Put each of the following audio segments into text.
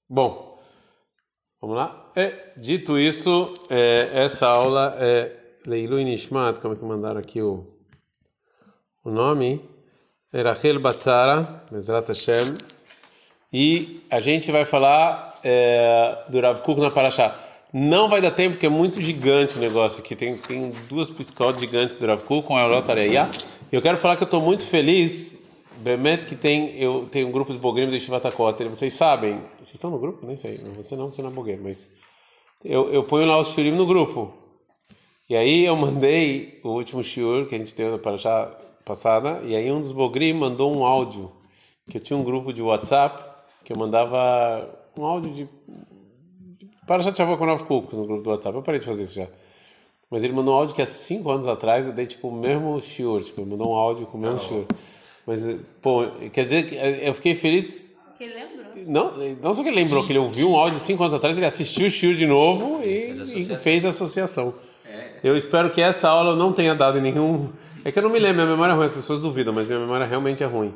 Bom, vamos lá. Dito isso, essa aula é Leilui Nishmat, como é que mandaram aqui o nome? É Rachel Batzara, Bezrat Hashem. E a gente vai falar do Rav Kook na Parashá. Não vai dar tempo, porque é muito gigante o negócio aqui. Tem duas piscotes gigantes do Rav Kook com a Elot Areia. E eu quero falar que eu estou muito feliz, Bemet, que eu tenho um grupo de Bogrim do Yeshivat HaKotel. Vocês sabem, vocês estão no grupo? Nem sei, você não é Bogrim, mas eu ponho lá os shiurim no grupo. E aí eu mandei o último shiur que a gente teve na Parashá passada, e aí um dos Bogrim mandou um áudio, que eu tinha um grupo de WhatsApp, que eu mandava um áudio de Parashat Shavua com o Rav Kook no grupo do WhatsApp. Eu parei de fazer isso já. Mas ele mandou um áudio que há 5 anos atrás eu dei tipo o mesmo shiur, ele mandou um áudio com o mesmo shiur. Mas, pô, quer dizer que eu fiquei feliz. Que ele lembrou? Não só que ele lembrou, que ele ouviu um áudio de 5 anos atrás, ele assistiu o shiur de novo e fez a associação. Eu espero que essa aula eu não tenha dado nenhum. É que eu não me lembro, minha memória é ruim, as pessoas duvidam, mas minha memória realmente é ruim.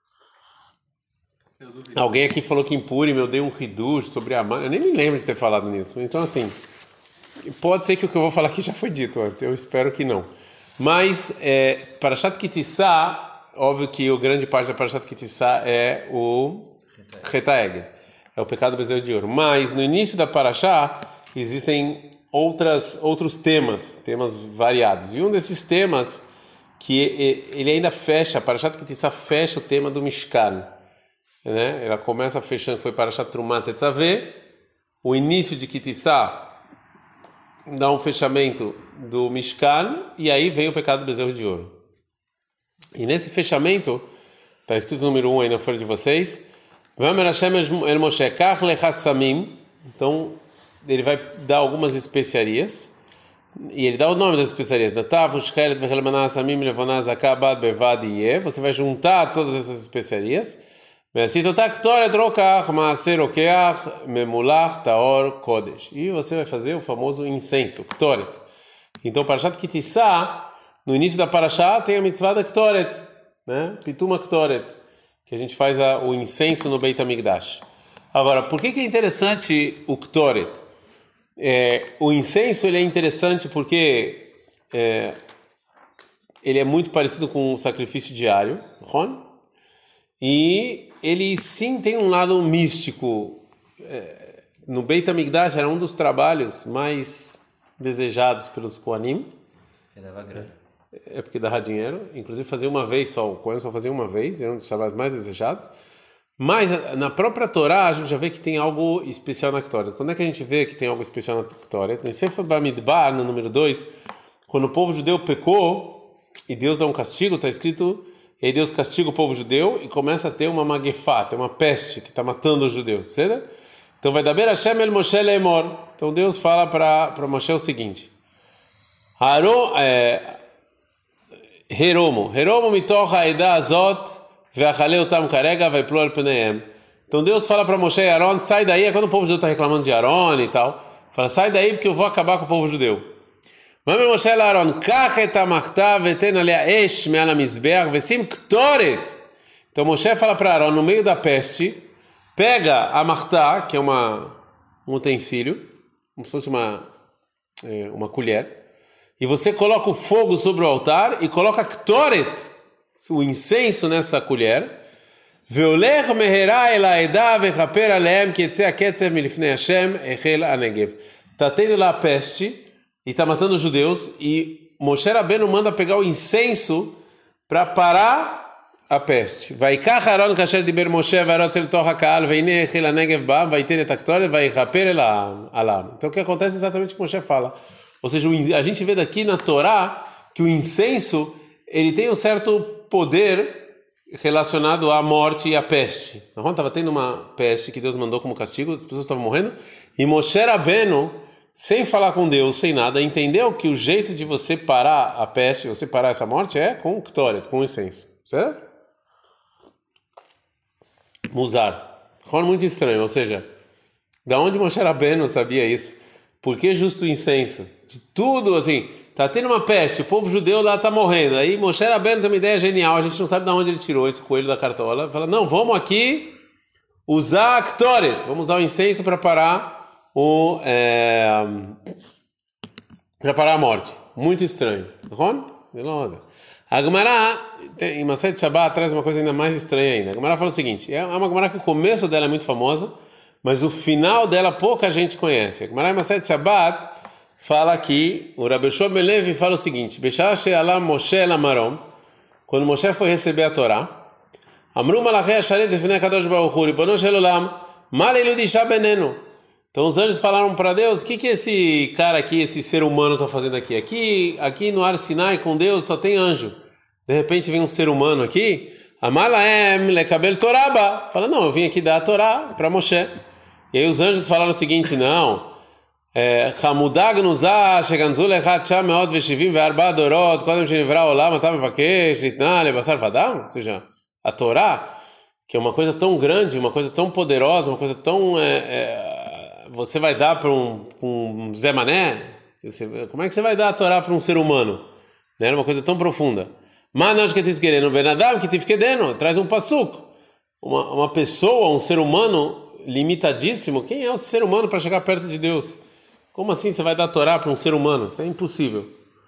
Alguém aqui falou que em Purim eu dei um hidush sobre a mãe. Eu nem me lembro de ter falado nisso. Então, assim, pode ser que o que eu vou falar aqui já foi dito antes. Eu espero que não. Mas, Parashat Ki Tissá, óbvio que a grande parte da Parashat Ki Tissá é o Retaeg. É o pecado do bezerro de ouro. Mas, no início da Parashá, existem outros temas variados. E um desses temas, que ele ainda fecha, a Parashat Ki Tissá fecha o tema do Mishkan. Né? Ela começa fechando, foi para Trumat Tetzaveh, o início de Ki Tissá dá um fechamento do Mishkan, e aí vem o pecado do bezerro de ouro. E nesse fechamento, está escrito o número 1 aí na folha de vocês, Vamer Hashem el Moshe Kach lechassamim. Então ele vai dar algumas especiarias, e ele dá o nome das especiarias. Você vai juntar todas essas especiarias. E você vai fazer o famoso incenso, Ktoret. Então, Parashat Ki Tissá, no início da Parashá, tem a mitzvah da Ktoret, né? Pituma Ktoret, que a gente faz o incenso no Beit HaMikdash. Agora, por que é interessante o Ktoret? O incenso ele é interessante porque ele é muito parecido com o sacrifício diário, e ele sim tem um lado místico. No Beit HaMikdash era um dos trabalhos mais desejados pelos Kohanim. Que dava grana. Porque dava dinheiro. Inclusive fazia uma vez só, o Kohen só fazia uma vez, era um dos trabalhos mais desejados. Mas na própria Torá a gente já vê que tem algo especial na Ktoret. Quando é que a gente vê que tem algo especial na Ktoret? No Sefer Bamidbar, no número 2, quando o povo judeu pecou e Deus dá um castigo, está escrito... E aí Deus castiga o povo judeu e começa a ter uma magefá, tem uma peste que está matando os judeus, certo? Então vai dar Hashem el Moshe leimor. Então Deus fala para Moshe o seguinte: Heromo mitoch haeda azot ve'achalei otam karega ve'iplu al pneihem. Então Deus fala para Moshe e Aaron, sai daí. É quando o povo judeu está reclamando de Aaron e tal, fala, sai daí porque eu vou acabar com o povo judeu. Vamos Moshe Aaron, kach et hamachta veten alea esh me'al hamizbeach vesim ktoret. Então Moshe fala para Aaron, no meio da peste, pega a martá, que é um utensílio, como se fosse uma colher, e você coloca o fogo sobre o altar e coloca ktoret, o incenso nessa colher. Veolech meherá el haedah vechaper alehem ki yetzeh haketzev milifnei Hashem echel hanegev. Está tendo lá a peste e está matando os judeus, e Moshe Rabbeinu manda pegar o incenso para parar a peste. Vaikach Aaron kasher diber Moshe v'arotz el toch ha'ka'al ve'ineh echel hanegev ba'am va'yiten et haktoret va'yichaper el ha'am. Então o que acontece é exatamente o que Moshe fala. Ou seja, a gente vê daqui na Torá que o incenso ele tem um certo poder relacionado à morte e à peste. Estava tendo uma peste que Deus mandou como castigo, as pessoas estavam morrendo, e Moshe Rabbeinu, sem falar com Deus, sem nada, entendeu que o jeito de você parar a peste, você parar essa morte é com Ktoret, com incenso. Certo? Musar. Muito estranho, ou seja, da onde Moshe Rabbeinu sabia isso? Por que justo o incenso? De tudo, assim, tá tendo uma peste, o povo judeu lá tá morrendo. Aí Moshe Rabbeinu tem uma ideia genial, a gente não sabe de onde ele tirou esse coelho da cartola. Fala, não, vamos aqui usar a Ktoret, vamos usar o incenso para parar a morte. Muito estranho. A Gemara, em Masechet Shabbat, traz uma coisa ainda mais estranha ainda. A Gemara fala o seguinte, é uma Gemara que o começo dela é muito famosa, mas o final dela pouca gente conhece. A Gemara em Masechet Shabbat fala aqui, o Rabbi Shua ben Levi fala o seguinte, Beshar she'ala Moshe el Amarom, quando Moshe foi receber a Torá, Amru malachei asharet lefnei HaKadosh Baruch Hu, Ribono shel olam, ma leilu d'isha benenu. Então os anjos falaram para Deus, o que esse cara aqui, esse ser humano está fazendo aqui? Aqui no Ar Sinai com Deus só tem anjo. De repente vem um ser humano aqui, Amalaem lekabel toraba. Fala, não, eu vim aqui dar a Torá para Moshe. E aí os anjos falaram o seguinte, não, Hamudag nuzah sheganzu lechat sham meod veshivim ve'arba dorot kodem shenivra olam atam mevakesh litna lebasar vadam. Ou seja, a Torá, que é uma coisa tão grande, uma coisa tão poderosa, uma coisa tão... você vai dar para um Zé Mané? Como é que você vai dar a Torá para um ser humano? Era uma coisa tão profunda. Mas que te querendo, Benadam, que te querendo, traz um passuco. Uma pessoa, um ser humano limitadíssimo. Quem é o ser humano para chegar perto de Deus? Como assim você vai dar a Torá para um ser humano? Isso é impossível.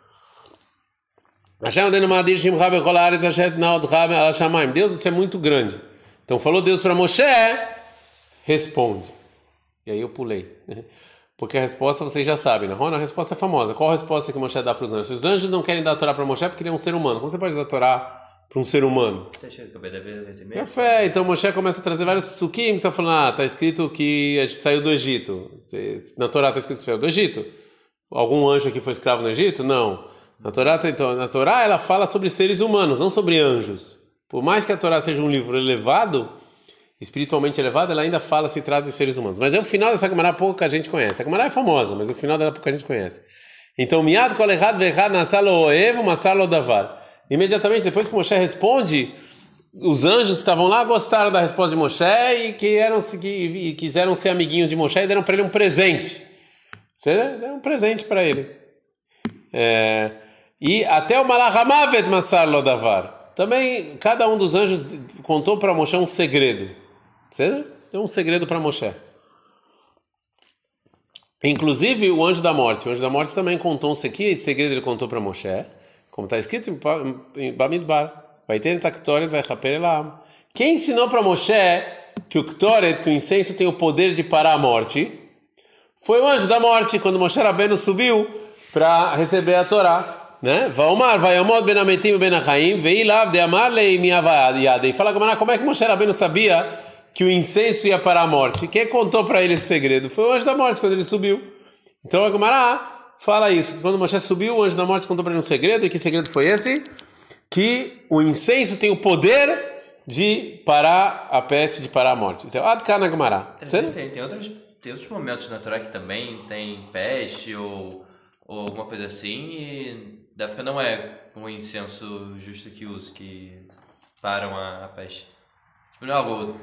Deus, isso é muito grande. Então falou Deus para Moshe, responde. E aí eu pulei. Porque a resposta vocês já sabem, né? A resposta é famosa. Qual a resposta que Moshe dá para os anjos? Os anjos não querem dar a Torá para Moshe porque ele é um ser humano. Como você pode dar a Torá para um ser humano? Café. Então Moshe começa a trazer vários psukim que estão falando, está escrito que a gente saiu do Egito. Na Torá está escrito que saiu do Egito. Algum anjo aqui foi escravo no Egito? Não. Na Torá ela fala sobre seres humanos, não sobre anjos. Por mais que a Torá seja um livro elevado, espiritualmente elevado, ela ainda fala, se trata de seres humanos. Mas o final dessa Gemara pouca gente conhece. A Gemara é famosa, mas o final dela pouca gente conhece. Então, miad kol echad ve'echad nasalo oev masalo davar. Imediatamente depois que Moshe responde, os anjos que estavam lá gostaram da resposta de Moshe e quiseram ser amiguinhos de Moshe e deram para ele um presente. Você deu um presente para ele. E até o malach hamavet masalo davar. Também cada um dos anjos contou para Moshe um segredo. Deu um segredo para Moshe. Inclusive o anjo da morte. O anjo da morte também contou um segredo, ele contou para Moshe, como está escrito em Bamidbar. Vai ter Ktoret, vai raper elam. Quem ensinou para Moshe que o Ktoret, que o incenso tem o poder de parar a morte, foi o anjo da morte, quando Moshe Rabbeinu subiu para receber a Torá. Né? Vaomar, vayamod ben ametim e ben achaim, veilav de amar lei miavayad. E fala como é que Moshe Rabbeinu sabia que o incenso ia parar a morte? Quem contou para ele esse segredo? Foi o anjo da morte, quando ele subiu. Então a Gemara fala isso, que quando Moshe subiu, o anjo da morte contou para ele um segredo, e que segredo foi esse? Que o incenso tem o poder de parar a peste, de parar a morte. Então, Adkana Gemara. Tem outros momentos na Torá que também tem peste ou alguma coisa assim, e da África não é um incenso justo que usa, que param a peste. Tipo, não é algo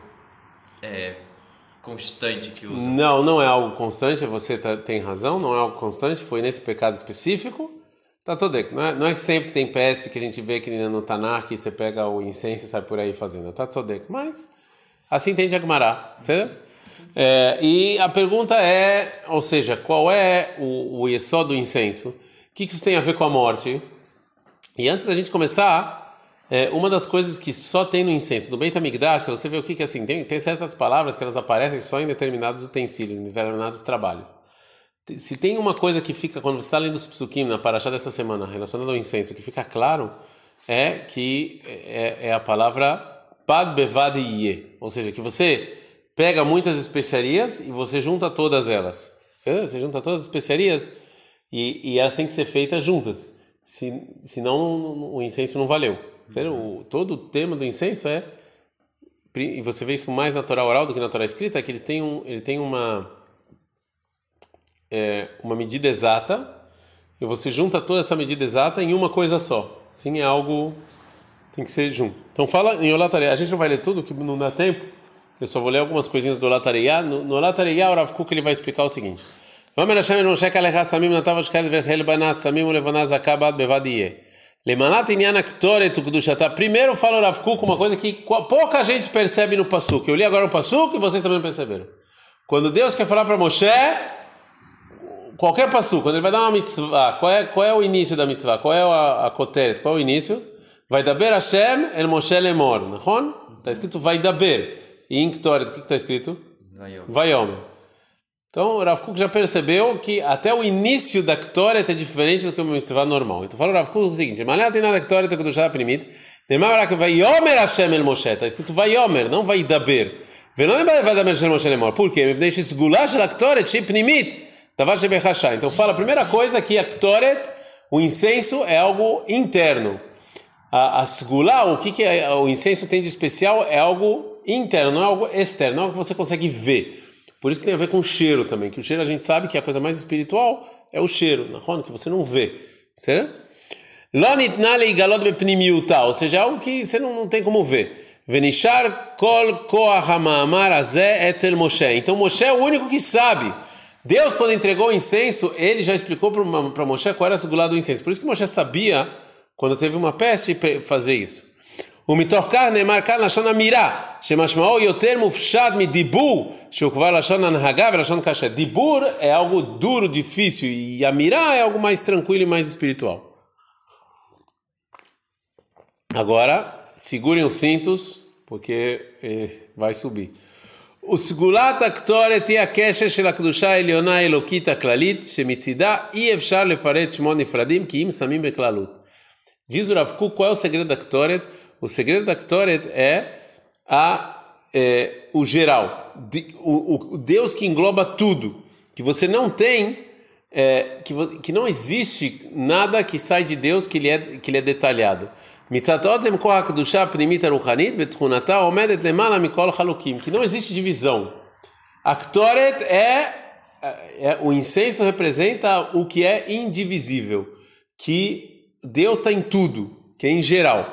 constante que usa. Não é algo constante, você tem razão, não é algo constante, foi nesse pecado específico. Tá tzodek, não é sempre que tem peste que a gente vê que no Tanar, que você pega o incenso e sai por aí fazendo. Tá tzodek, mas assim tem de Agmará, certo? E a pergunta é, ou seja, qual é o yesod do incenso? O que isso tem a ver com a morte? E antes da gente começar, uma das coisas que só tem no incenso, do Beit HaMikdash, você vê o que assim, tem certas palavras que elas aparecem só em determinados utensílios, em determinados trabalhos. Se tem uma coisa que fica, quando você está lendo os psukim na paraxá dessa semana, relacionada ao incenso, que fica claro, é que é a palavra Bad Bevad Yeh, ou seja, que você pega muitas especiarias e você junta todas elas. Você junta todas as especiarias e elas têm que ser feitas juntas. Senão o incenso não valeu. Todo o tema do incenso e você vê isso mais na Torá oral do que na Torá escrita, é que ele tem uma medida exata e você junta toda essa medida exata em uma coisa só. Sim, é algo tem que ser junto. Então fala em Olatarei. A gente não vai ler tudo, que não dá tempo. Eu só vou ler algumas coisinhas do Olatarei. No Olatarei, o Rav Kuk ele vai explicar o seguinte. Lemalat inyan aktoret ukdushata. Primeiro fala o Rav Kuk uma coisa que pouca gente percebe no Pasuk. Eu li agora o Pasuk e vocês também perceberam. Quando Deus quer falar para Moshe, qualquer Pasuk, quando ele vai dar uma mitzvah, qual é o início da mitzvah? Qual é a koteret? Qual é o início? Vai daber Hashem el Moshe lemor. Está escrito vai daber. E em Ktoret, o que está escrito? Vayomer. Então, o Rav Kuk já percebeu que até o início da Ktoret é diferente do que uma mitzvah normal. Então, fala o Rav Kuk o seguinte: Malé tem nada Ktoret que do Shara Primit. Demar que Vayomer Hashem el Moshe. Está escrito Vayomer, não vai daber. Não vai daber Hashem Moshe lemor. Por quê? Deixa esgular a Ktoret shei Primit. Davar shebechashá. Então, fala a primeira coisa que a Ktoret, o incenso, é algo interno. A segulá, o que o incenso tem de especial é algo interno, não é algo externo, não é algo que você consegue ver. Por isso que tem a ver com o cheiro também, que o cheiro a gente sabe que a coisa mais espiritual é o cheiro, que você não vê, certo? Ou seja, é algo que você não tem como ver. Venishar kol koach ha'ma'amar hazeh etzel Moshe. Então Moshe é o único que sabe. Deus, quando entregou o incenso, ele já explicou para Moshe qual era a segulá do incenso. Por isso que Moshe sabia, quando teve uma peste, fazer isso. O mitorkar neemar kan lashon amirah, shemashmao yoter mufshad midibur, shekvar lashon anhagah velashon kasher. Dibur é algo duro, difícil, e amirah é algo mais tranquilo e mais espiritual. Agora, segurem os cintos, porque vai subir. O segulat aktoret é a kesher shel akdusha elionah elokit aklalit, shemitzida e efshar lefaret shmon nifradim ki im samim beklalut. Diz o Rav Kuk, qual é o segredo da Ktoret? O segredo da Ktoret é o geral, o Deus que engloba tudo, que você não tem, que não existe nada que sai de Deus que ele é detalhado. Que não existe divisão. A Ktoret o incenso representa o que é indivisível, que Deus está em tudo, que é em geral.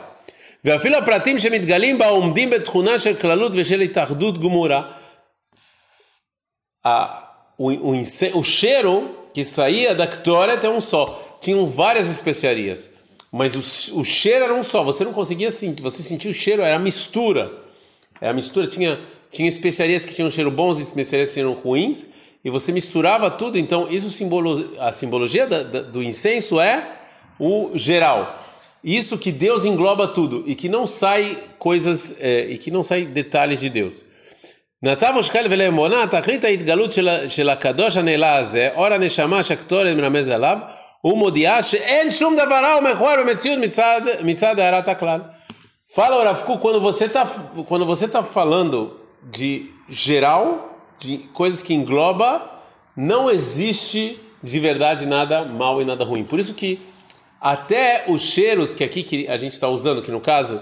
O cheiro que saía da Ktoret é um só. Tinham várias especiarias, mas o cheiro era um só. Você não conseguia sentir. Você sentia o cheiro, era a mistura. Tinha especiarias que tinham cheiro bons e especiarias que tinham ruins, e você misturava tudo. Então, a simbologia do incenso é o geral. Isso que Deus engloba tudo e que não sai coisas e que não sai detalhes de Deus. Natavos khal velemona tachlit ההתגלות של הקדוש הנעלה הזה אור הנשמה שהקטורת מרמז עליו ומודיעה שאין שום דבר רע ומכוער במציאות מצד הערת הכלל. Fala, Rav Kuk, quando você tá falando de geral, de coisas que engloba, não existe de verdade nada mal e nada ruim. Por isso que até os cheiros que aqui que a gente está usando, que no caso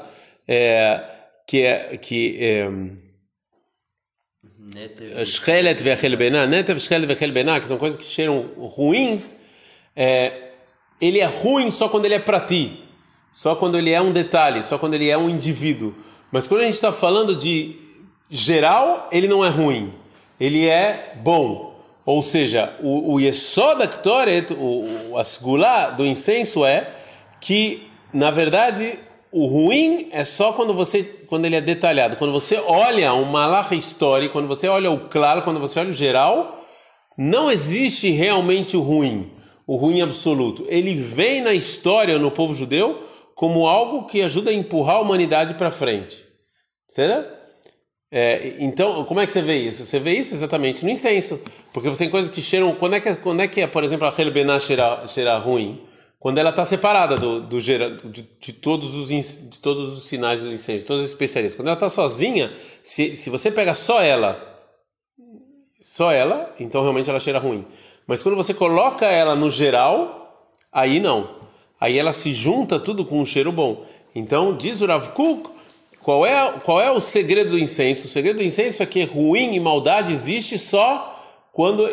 Shchelet vechel benah, netev shchelet vechel benah, que são coisas que cheiram ruins, ele é ruim só quando ele é para ti, só quando ele é um detalhe, só quando ele é um indivíduo. Mas quando a gente está falando de geral, ele não é ruim, ele é bom. Ou seja, o Yesod da Ktoret, a segulá do incenso é que, na verdade, o ruim é só quando ele é detalhado. Quando você olha um malach histórico, quando você olha o claro, quando você olha o geral, não existe realmente o ruim absoluto. Ele vem na história, no povo judeu, como algo que ajuda a empurrar a humanidade para frente. Certo? Então, como é que você vê isso? Você vê isso exatamente no incenso, porque você tem coisas que cheiram. Quando é que por exemplo, a Helbená cheira ruim? Quando ela está separada de todos os sinais do incenso, de todas as especiarias. Quando ela está sozinha, se você pega só ela, então realmente ela cheira ruim. Mas quando você coloca ela no geral, aí não. Aí ela se junta tudo com um cheiro bom. Então, diz o Rav Kuk, qual é o segredo do incenso? O segredo do incenso é que ruim e maldade existe só quando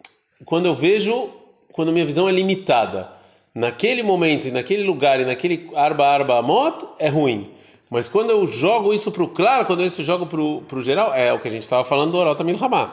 minha visão é limitada. Naquele momento, e naquele lugar, e naquele arba amot, é ruim. Mas quando eu jogo isso para o claro, quando eu jogo para o geral, é o que a gente estava falando do Orota Milhamá.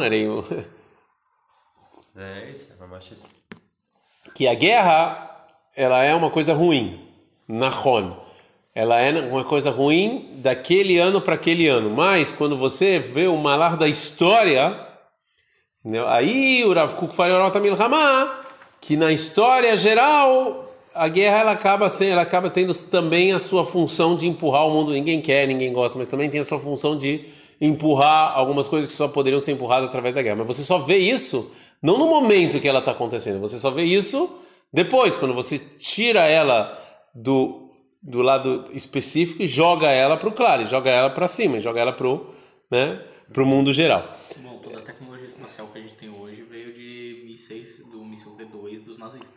Isso, é isso. Que a guerra ela é uma coisa ruim, Nahon. Ela é uma coisa ruim daquele ano para aquele ano. Mas quando você vê o malar da história, entendeu? Aí o Rav Kuk fala que na história geral a guerra ela acaba tendo também a sua função de empurrar o mundo. Ninguém quer, ninguém gosta, mas também tem a sua função de empurrar algumas coisas que só poderiam ser empurradas através da guerra. Mas você só vê isso não no momento que ela está acontecendo. Você só vê isso depois, quando você tira ela do lado específico e joga ela para o claro, joga ela para cima, joga ela para o mundo geral. Bom, toda a tecnologia espacial que a gente tem hoje veio de mísseis, do míssil V2 dos nazistas.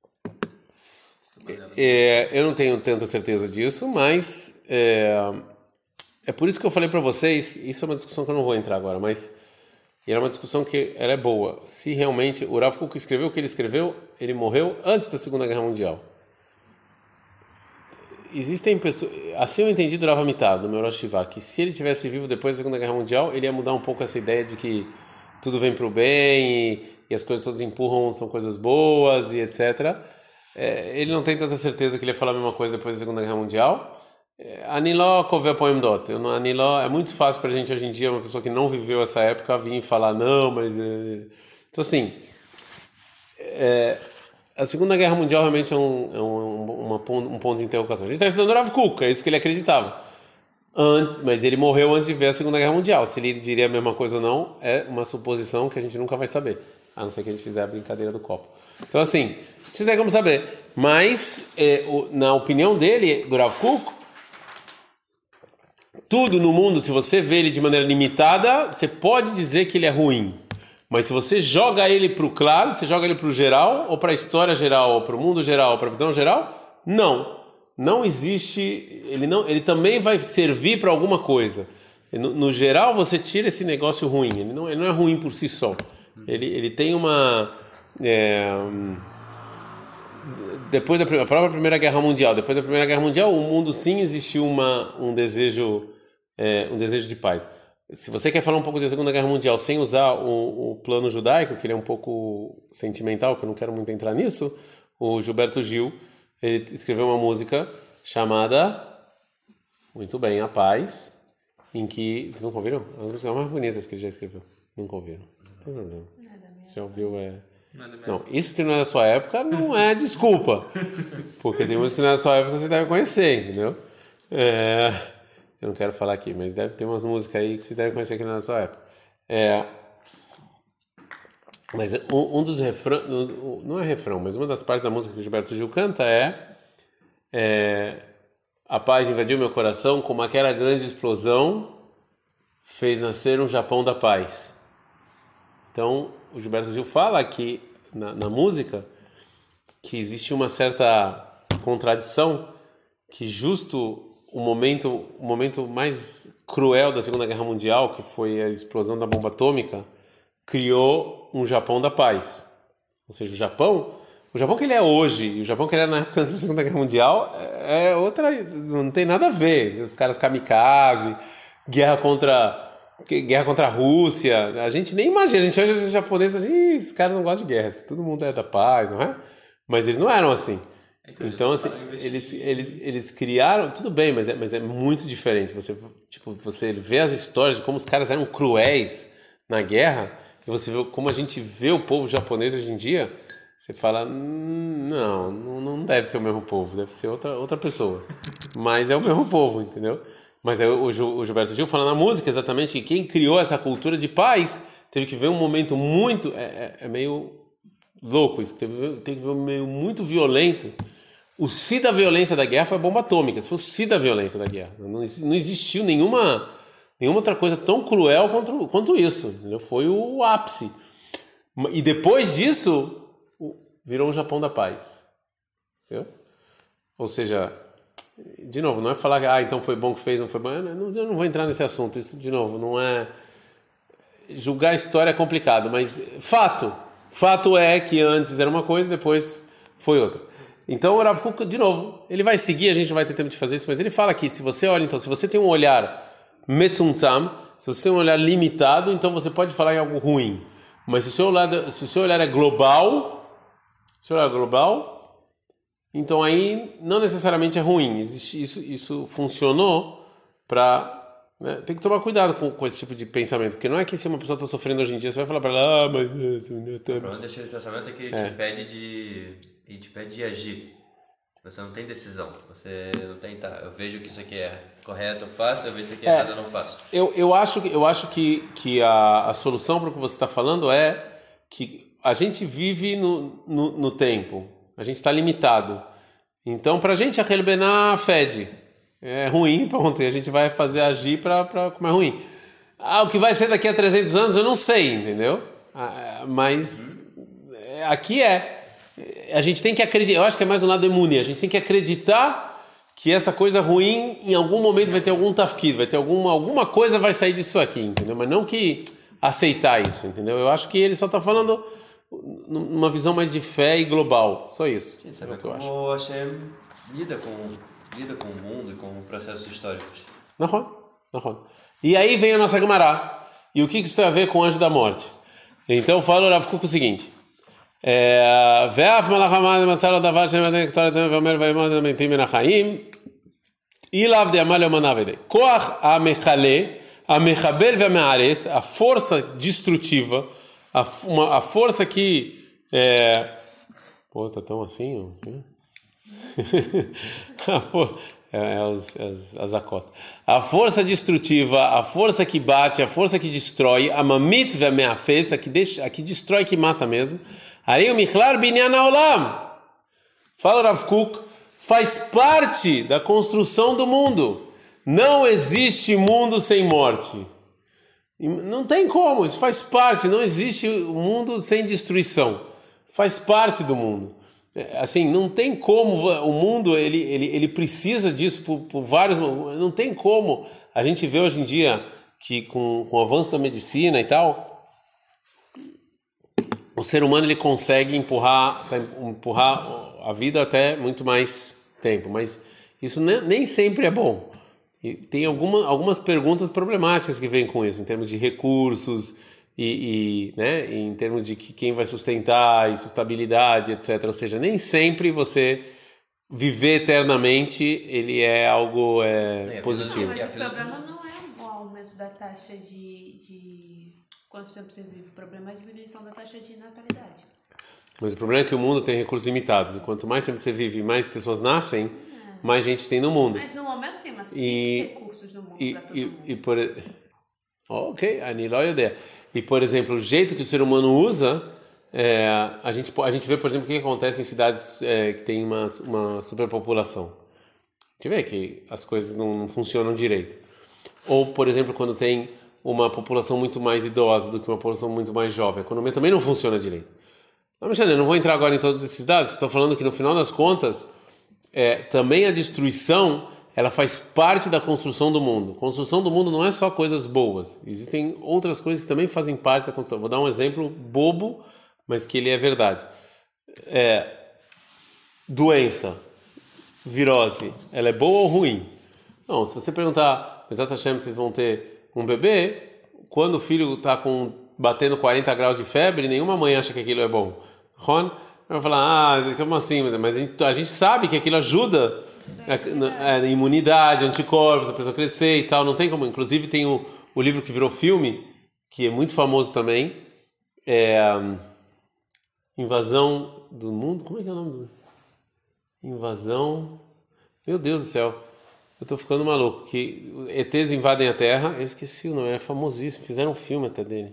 Eu não tenho tanta certeza disso, mas é por isso que eu falei para vocês, isso é uma discussão que eu não vou entrar agora, mas era uma discussão que ela é boa. Se realmente o Rav Kuk escreveu o que ele escreveu, ele morreu antes da Segunda Guerra Mundial. Existem pessoas, assim eu entendi do Rav Amitab, do meu Rosh Hashivá, que se ele tivesse vivo depois da Segunda Guerra Mundial, ele ia mudar um pouco essa ideia de que tudo vem para o bem e as coisas todas empurram, são coisas boas e etc. Ele não tem tanta certeza que ele ia falar a mesma coisa depois da Segunda Guerra Mundial. Aniló Kové Poem Dot. Aniló é muito fácil para a gente hoje em dia, uma pessoa que não viveu essa época, vir e falar, não, mas... Então, assim, a Segunda Guerra Mundial realmente é um ponto de interrogação. A gente está estudando Rav Kuk, é isso que ele acreditava. Mas ele morreu antes de ver a Segunda Guerra Mundial. Se ele diria a mesma coisa ou não, é uma suposição que a gente nunca vai saber, a não ser que a gente fizer a brincadeira do copo. Então, assim, a gente não tem como saber. Mas, na opinião dele, do Rav Kuk, tudo no mundo, se você vê ele de maneira limitada, você pode dizer que ele é ruim. Mas se você joga ele para o claro, você joga ele para o geral, ou para a história geral, ou para o mundo geral, ou para a visão geral, não existe, ele também vai servir para alguma coisa. No geral, você tira esse negócio ruim, ele não é ruim por si só. Ele tem uma... depois da própria Primeira Guerra Mundial, o mundo sim existiu um desejo de paz. Se você quer falar um pouco da Segunda Guerra Mundial sem usar o plano judaico, que ele é um pouco sentimental, que eu não quero muito entrar nisso, o Gilberto Gil, ele escreveu uma música chamada, muito bem, A Paz, em que... Vocês nunca ouviram? É uma das músicas mais bonitas que ele já escreveu. Nunca ouviram. Não tem problema. Já ouviu? Não, isso que não é da sua época não é desculpa. Porque tem música que não é da sua época que você deve conhecer, entendeu? Eu não quero falar aqui, mas deve ter umas músicas aí que você deve conhecer que não é da sua época. Mas um dos refrões, não é refrão, mas uma das partes da música que o Gilberto Gil canta a paz invadiu meu coração como aquela grande explosão fez nascer um Japão da paz. Então, o Gilberto Gil fala que, na música, que existe uma certa contradição, que justo o momento mais cruel da Segunda Guerra Mundial, que foi a explosão da bomba atômica, criou um Japão da paz. Ou seja, o Japão que ele é hoje e o Japão que ele era na época da Segunda Guerra Mundial é outra, não tem nada a ver. Os caras kamikaze, guerra contra a Rússia, a gente nem imagina, a gente olha os japoneses e fala assim, esses caras não gostam de guerra, todo mundo é da paz, não é? Mas eles não eram assim. Então assim, eles criaram, tudo bem, mas é muito diferente. Você vê as histórias de como os caras eram cruéis na guerra, e você vê como a gente vê o povo japonês hoje em dia, você fala, não deve ser o mesmo povo, deve ser outra pessoa. Mas é o mesmo povo, entendeu? Mas o Gilberto Gil fala na música exatamente que quem criou essa cultura de paz teve que ver um momento muito... É meio louco isso, teve que ver um meio muito violento. O si da violência da guerra foi a bomba atômica, isso foi o si da violência da guerra. Não existiu nenhuma outra coisa tão cruel quanto isso, entendeu? Foi o ápice. E depois disso, virou um Japão da paz. Entendeu? Ou seja... De novo, não é falar que então foi bom que fez, não foi bom. Eu não vou entrar nesse assunto. Isso, de novo, não é... Julgar a história é complicado, mas fato é que antes era uma coisa, depois foi outra. Então o Rav Kuk, de novo, ele vai seguir, a gente não vai ter tempo de fazer isso, mas ele fala aqui, se você olha, então, se você tem um olhar metzumtzam, se você tem um olhar limitado, então você pode falar em algo ruim. Mas se o seu olhar é global, então aí não necessariamente é ruim. Isso funcionou para... Né? Tem que tomar cuidado com esse tipo de pensamento, porque não é que se uma pessoa está sofrendo hoje em dia, você vai falar para ela, mas... O problema desse tipo de pensamento é que ele te pede de agir. Você não tem decisão. Você não tem, tá, eu vejo que isso aqui é correto, eu faço, eu vejo que isso aqui é errado, eu não faço. Eu acho que a solução para o que você está falando é que a gente vive no tempo, a gente está limitado. Então, para a gente, a Helbená fede. É ruim, pronto, e a gente vai fazer agir para como é ruim. O que vai ser daqui a 300 anos, eu não sei, entendeu? Mas aqui a gente tem que acreditar, eu acho que é mais do lado do imune, a gente tem que acreditar que essa coisa ruim, em algum momento vai ter algum tafkid, vai ter alguma coisa vai sair disso aqui, entendeu? Mas não que aceitar isso, entendeu? Eu acho que ele só está falando numa visão mais de fé e global, só isso. Sim, sabe é o que eu acho. como Hashem lida com o mundo e com processos históricos. Não. E aí vem a nossa Gemara. E o que isso tem a ver com o anjo da morte? Então fala o Rav Kuk o seguinte: Ve'af malachamad matzalo davar shemadem k'tor etzem ve'omer va'imod mentim min ha'chaim ilav de amal yomanavede koach ha'mechale ha'mechabel ve'me'ares, a força destrutiva, a força que pô, tá tão assim, as acotas. A força destrutiva, a força que bate, a força que destrói, a mamit ve'me'afes, a que destrói, que mata mesmo. Aí o michlar binyan haolam. Fala Rav Kuk, faz parte da construção do mundo. Não existe mundo sem morte. Não tem como, isso faz parte. Não existe mundo sem destruição. Faz parte do mundo. Assim, não tem como, o mundo ele precisa disso por vários, não tem como. A gente vê hoje em dia que com o avanço da medicina e tal, o ser humano ele consegue empurrar a vida até muito mais tempo, mas isso nem sempre é bom. E tem algumas perguntas problemáticas que vêm com isso, em termos de recursos né, em termos de quem vai sustentar, e sustentabilidade, etc. Ou seja, nem sempre você viver eternamente ele é algo positivo. Mas o problema não é o aumento da taxa de quanto tempo você vive. O problema é a diminuição da taxa de natalidade. Mas o problema é que o mundo tem recursos limitados. E quanto mais tempo você vive, mais pessoas nascem, mais gente tem no mundo. Mas no momento tem mais recursos no mundo para todo mundo. Ok, Aniló ideia. E, por exemplo, o jeito que o ser humano usa, a gente vê, por exemplo, o que acontece em cidades que tem uma superpopulação. A gente vê que as coisas não funcionam direito. Ou, por exemplo, quando tem uma população muito mais idosa do que uma população muito mais jovem. A economia também não funciona direito. Eu não vou entrar agora em todos esses dados, estou falando que no final das contas, também a destruição, ela faz parte da construção do mundo. Construção do mundo não é só coisas boas, existem outras coisas que também fazem parte da construção. Vou dar um exemplo bobo, mas que ele é verdade. Doença, virose, ela é boa ou ruim? Não, se você perguntar, Bezat Hashem, vocês vão ter um bebê, quando o filho está batendo 40 graus de febre, nenhuma mãe acha que aquilo é bom. Ron vai falar, como assim? Mas a gente sabe que aquilo ajuda a imunidade, anticorpos, a pessoa crescer e tal, não tem como. Inclusive tem o livro que virou filme, que é muito famoso também, Invasão do Mundo, como é que é o nome do... Invasão... Meu Deus do céu, eu tô ficando maluco, que ETs invadem a Terra, eu esqueci o nome, é famosíssimo, fizeram um filme até dele.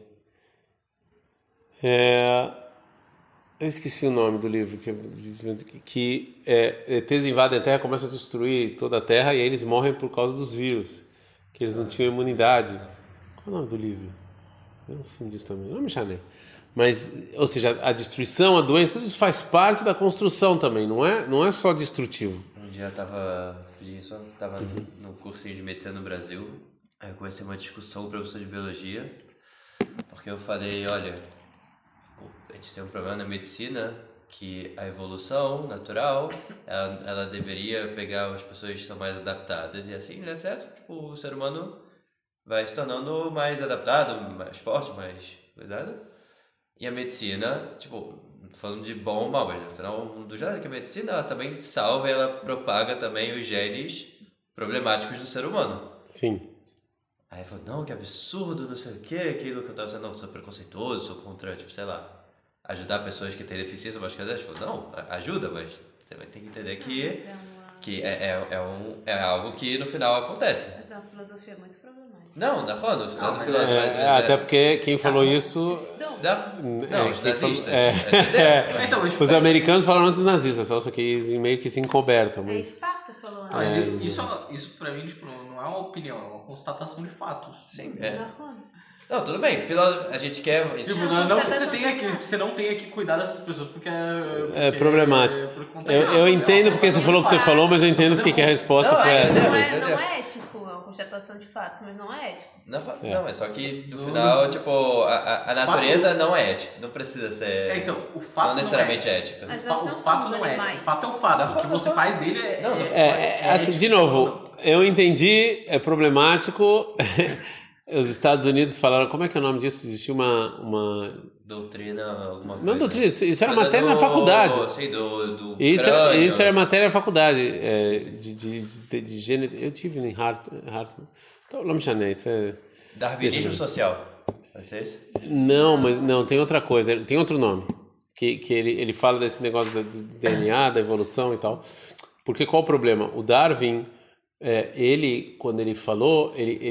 Eu esqueci o nome do livro, que ETs invadem a Terra, começam a destruir toda a Terra e aí eles morrem por causa dos vírus, que eles não tinham imunidade. Qual é o nome do livro? Era um filme disso também, não me chamei. Mas, ou seja, a destruição, a doença, tudo isso faz parte da construção também, não é só destrutivo. Um dia eu tava no cursinho de medicina no Brasil, aí eu comecei uma discussão com o professor de biologia, porque eu falei, olha, a gente tem um problema na medicina que a evolução natural, ela deveria pegar as pessoas que são mais adaptadas e assim, né, tipo, o ser humano vai se tornando mais adaptado, mais forte, mais cuidado. E a medicina, tipo, falando de bom ou mal, mas afinal, do jeito que a medicina ela também salva e ela propaga também os genes problemáticos do ser humano. Sim. Aí falou, não, que absurdo, não sei o que, aquilo que eu tava sendo, sou preconceituoso, sou contra, tipo, sei lá, ajudar pessoas que têm deficiência, mas coisas, tipo, não, ajuda, mas você vai ter que entender que é algo que no final acontece. Mas é uma filosofia muito problemática. Não, na falando, no final do mas filósofo. Até porque quem falou isso... Não, os quem falou- nazistas. Então, mas, Os americanos falaram antes dos nazistas, só que meio que se encobertam. É Mas... Esparta falou antes. mas isso pra mim, tipo, não é uma opinião, é uma constatação de fatos. Sim, Não, Não, tudo bem, a gente quer. A gente... Tipo, Não, não que constatação você tenha de que, fatos. você não tenha que cuidar dessas pessoas porque É problemático. por conta Eu entendo porque você falou o que você falou, mas eu entendo porque a resposta Não, foi é, essa. não é ético, é uma constatação de fatos, mas não é ético. Não, é só que no final, tipo, a natureza não é ética. Não precisa ser. então, o fato não necessariamente não é. ética. Mas O nós não fato somos não é. animais. O fato é o fato. O que você faz dele Assim, de novo, eu entendi, é problemático. Os Estados Unidos falaram, como é que é o nome disso? Existiu uma Doutrina, alguma coisa. não doutrina, isso era Mas matéria na faculdade. Sim, do Isso crânio. era matéria na faculdade. De gênero. Eu tive em Hartman. Então, não me chamei, isso é... Darwinismo social. Pode ser isso? Não, mas não, tem outra coisa, tem outro nome. Que ele fala desse negócio do DNA, da evolução e tal. Porque qual o problema? O Darwin, quando ele falou,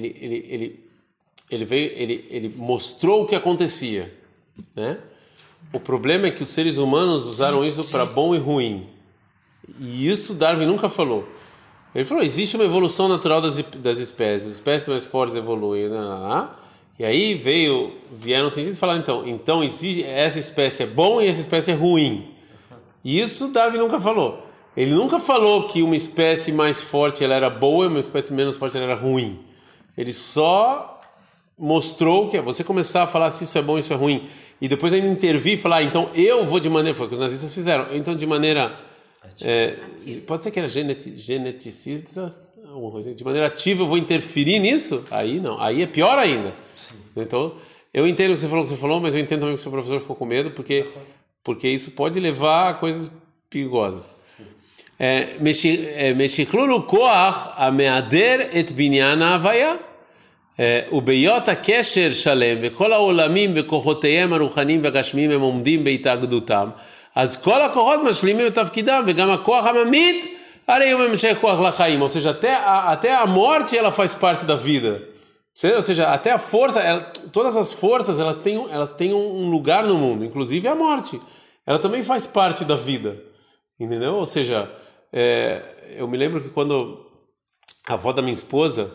ele mostrou o que acontecia, né? O problema é que os seres humanos usaram isso para bom e ruim. E isso Darwin nunca falou. Ele falou, existe uma evolução natural das espécies. As espécies mais fortes evoluem, né? E aí vieram cientistas e falaram, então existe, essa espécie é bom e essa espécie é ruim. E isso Darwin nunca falou. Ele nunca falou que uma espécie mais forte ela era boa e uma espécie menos forte ela era ruim. Ele só mostrou que você começar a falar se isso é bom, isso é ruim, e depois ainda intervir e falar, então eu vou de maneira, foi o que os nazistas fizeram, então de maneira, pode ser que era geneticistas, alguma coisa assim, de maneira ativa eu vou interferir nisso, aí não, aí é pior ainda. Sim. Então, eu entendo o que você falou, mas eu entendo também que o seu professor ficou com medo, porque isso pode levar a coisas perigosas. משיכלול כוח המעדר את בניין ההוויה ובהיות הקשר שלם וכל העולמים וכוחותיהם הרוחניים והגשמיים הם עומדים בהתאגדותם, אז כל הכוחות משלימים את תפקידם, וגם הכוח הממית הרי הוא ממשך כוח לחיים. Ou seja, até a morte ela faz parte da vida. Ou seja, até a força, todas as forças elas têm um lugar no mundo, inclusive a morte. Ela também faz parte da vida. Entendeu? Ou seja, eu me lembro que quando a avó da minha esposa,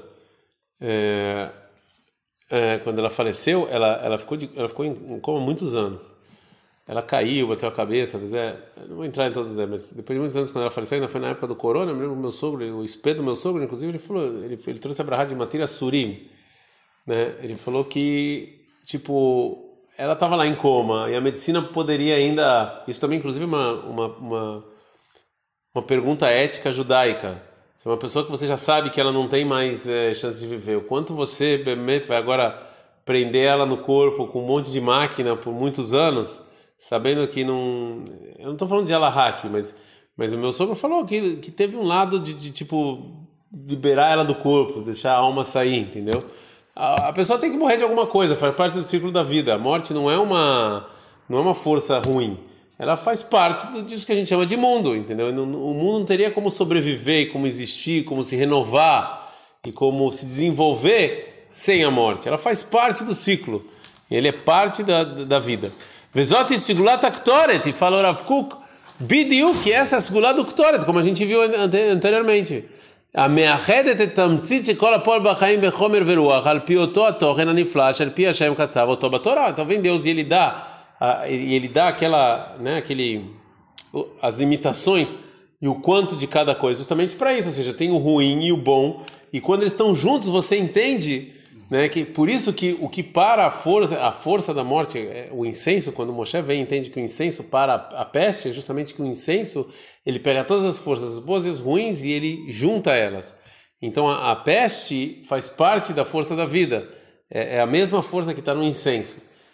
quando ela faleceu, ela ficou em coma muitos anos. Ela caiu, bateu a cabeça, não vou entrar em todos, mas depois de muitos anos, quando ela faleceu, ainda foi na época do corona, eu me lembro do meu sogro, o espelho do meu sogro, inclusive, ele trouxe a brahá de Matira Surim, né? Ele falou que, tipo, ela estava lá em coma e a medicina poderia ainda, isso também inclusive uma pergunta ética judaica. Se é uma pessoa que você já sabe que ela não tem mais chance de viver, o quanto você vai agora prender ela no corpo com um monte de máquina por muitos anos, sabendo que não, eu não estou falando de alahá, mas o meu sogro falou que teve um lado de tipo liberar ela do corpo, deixar a alma sair, entendeu? A pessoa tem que morrer de alguma coisa, faz parte do ciclo da vida. A morte não é uma força ruim. Ela faz parte disso que a gente chama de mundo, entendeu? O mundo não teria como sobreviver, como existir, como se renovar e como se desenvolver sem a morte. Ela faz parte do ciclo. Ele é parte da vida. Vezot sigulat aktoret, e falou Rav Kuk, bidiuk, que essa é a sigulat do ktoret, como a gente viu anteriormente. המאחדת את תמצית שכל הפועל בחיים בחומר ורוח על פי אותו התוכן הנפלא שעל פי השם קצב אותו בתורה. Então vem Deus e ele dá aquela, né, as limitações e o quanto de cada coisa, justamente para isso, ou seja, tem o ruim e o bom, e quando eles estão juntos você entende, né, que por isso que o que para a força da morte, o incenso, quando Moshe vem entende que o incenso para a peste, é justamente que o incenso ele pega todas as forças boas e as ruins e ele junta elas. Então a peste faz parte da força da vida, é a mesma força que está no incenso.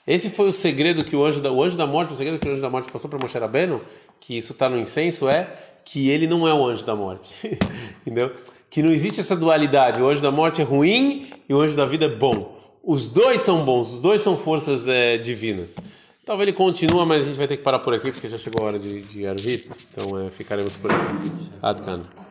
Esse foi o segredo que o anjo da morte, o segredo que o anjo da morte passou para Moshe Rabbeinu, que isso está no incenso, é que ele não é o anjo da morte. Entendeu? Que não existe essa dualidade. O anjo da morte é ruim e o anjo da vida é bom. Os dois são bons, os dois são forças divinas. Talvez ele continue, mas a gente vai ter que parar por aqui, porque já chegou a hora de Arvit. Então ficaremos por aqui. Adkan.